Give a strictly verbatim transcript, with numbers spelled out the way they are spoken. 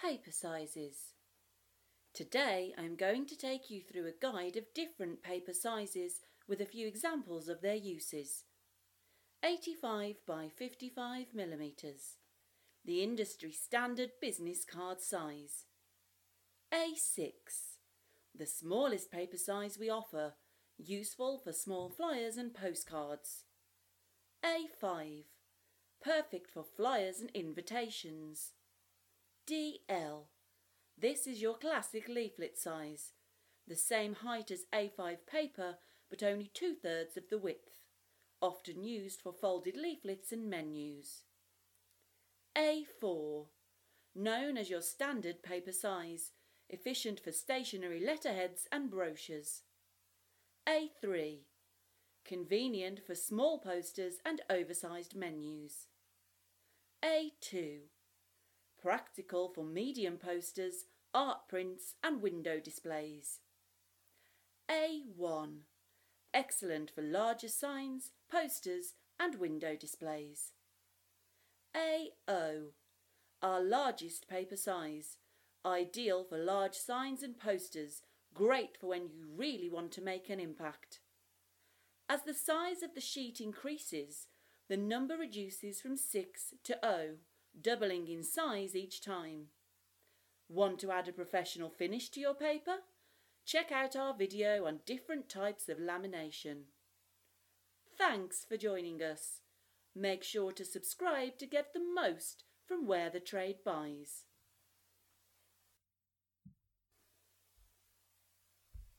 paper sizes. Today I'm going to take you through a guide of different paper sizes with a few examples of their uses. eighty-five by fifty-five millimetres, the industry standard business card size. A six, the smallest paper size we offer, useful for small flyers and postcards. A five, perfect for flyers and invitations. D L, this is your classic leaflet size, the same height as A five paper but only two-thirds of the width, often used for folded leaflets and menus. A four, known as your standard paper size, efficient for stationery letterheads and brochures. A three, convenient for small posters and oversized menus. A two, practical for medium posters, art prints and window displays. A one, excellent for larger signs, posters and window displays. A O, our largest paper size, ideal for large signs and posters, great for when you really want to make an impact. As the size of the sheet increases, the number reduces from six to O, doubling in size each time. Want to add a professional finish to your paper? Check out our video on different types of lamination. Thanks for joining us. Make sure to subscribe to get the most from Where the Trade Buys.